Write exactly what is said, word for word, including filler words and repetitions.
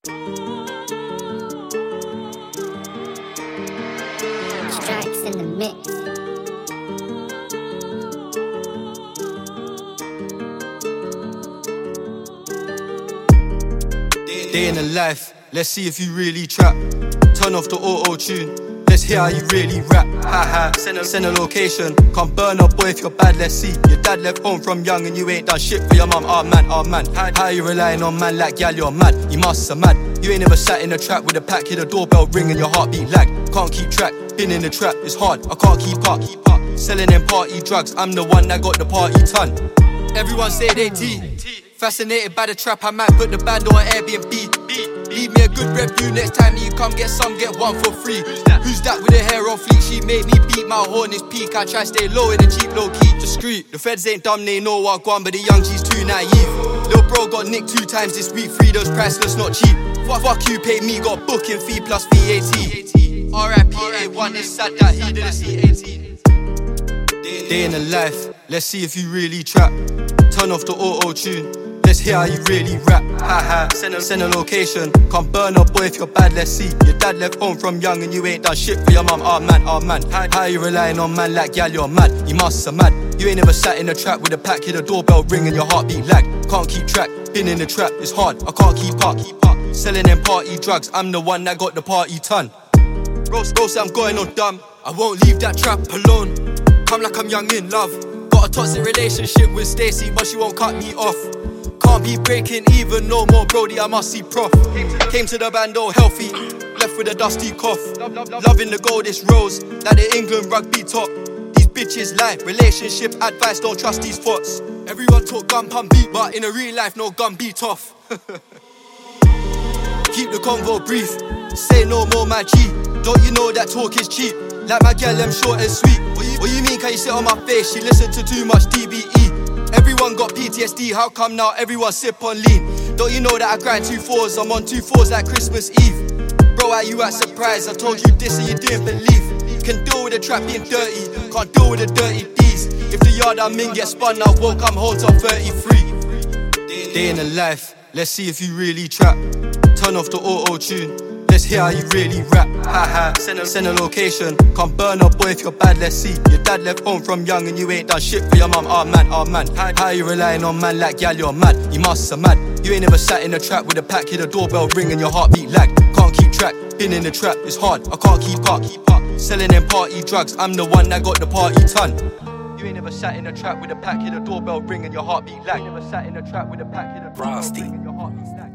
Strikes in the mix. Day in the life, let's see if you really trap. Turn off the auto-tune, let's hear how you really rap. Ha ha, send a, send a location. Can't burn up, boy, if you're bad, let's see. Your dad left home from young and you ain't done shit for your mum. Ah man, ah man, how you relying on man like gal, you're mad. You must have mad. You ain't never sat in a trap with a pack, hear the doorbell ring and your heartbeat lag. Can't keep track, been in the trap, it's hard, I can't keep up. Selling them party drugs, I'm the one that got the party ton. Everyone say they T. Fascinated by the trap, I might put the band on Airbnb. Leave me a good review next time that you come get some, get one for free. Who's that, Who's that with the hair on fleek? She made me beat my horn, it's peak. I try stay low in the cheap, low key. Discreet, the feds ain't dumb, they know what gone, but the young G's too naive. Lil' bro got nicked two times this week, free those priceless, not cheap. Fuck, fuck you, pay me, got booking fee plus V A T. R I P A one, it's sad that he didn't see eighteen. Day in the life, let's see if you really trap. Turn off the auto-tune, let's hear how you really rap. Ha ha, send a, send a location. Can't burn up, boy, if you're bad, let's see. Your dad left home from young and you ain't done shit for your mum. Ah man, ah man, how you relying on man like gal, you're mad. You must have mad. You ain't never sat in a trap with a pack, hear the doorbell ring and your heartbeat lag. Can't keep track, been in the trap, it's hard, I can't keep up. Selling them party drugs, I'm the one that got the party ton. Bro, bro say I'm going on dumb, I won't leave that trap alone. Come like I'm young in love. Got a toxic relationship with Stacey, but she won't cut me off. Can't be breaking even no more, Brody, I must see prof. Came to the band all healthy, left with a dusty cough. Loving the gold, it's rose, like the England rugby top. These bitches lie, relationship advice, don't trust these thoughts. Everyone talk gun pump beat, but in a real life, no gun beat off. Keep the convo brief, say no more my G. Don't you know that talk is cheap? Like my girl, I'm short and sweet. What you, what you mean, can you sit on my face? She listen to too much D B E. Everyone got P T S D, how come now everyone sip on lean? Don't you know that I grind two fours, I'm on two fours like Christmas Eve. Bro, how you at surprise? I told you this and you didn't believe. Can deal with the trap being dirty, can't deal with the dirty D's. If the yard I'm in gets spun, I won't come home till thirty-three. Day in the life, let's see if you really trap. Turn off the auto-tune, let's hear how you really rap. Ha ha, send a, send a location. Can't burn up, boy, if you're bad, let's see. Your dad left home from young and you ain't done shit for your mum. Ah man, ah man, how you relying on man like gal, you're mad. You must have mad. You ain't never sat in a trap with a pack, hear the doorbell ring and your heartbeat lag. Can't keep track, been in the trap, it's hard, I can't keep up. Selling them party drugs, I'm the one that got the party ton. You ain't never sat in a trap with a pack, hear the doorbell ring and your heartbeat lag. Never sat in a trap with a pack, hear the doorbell ring and your heartbeat lag.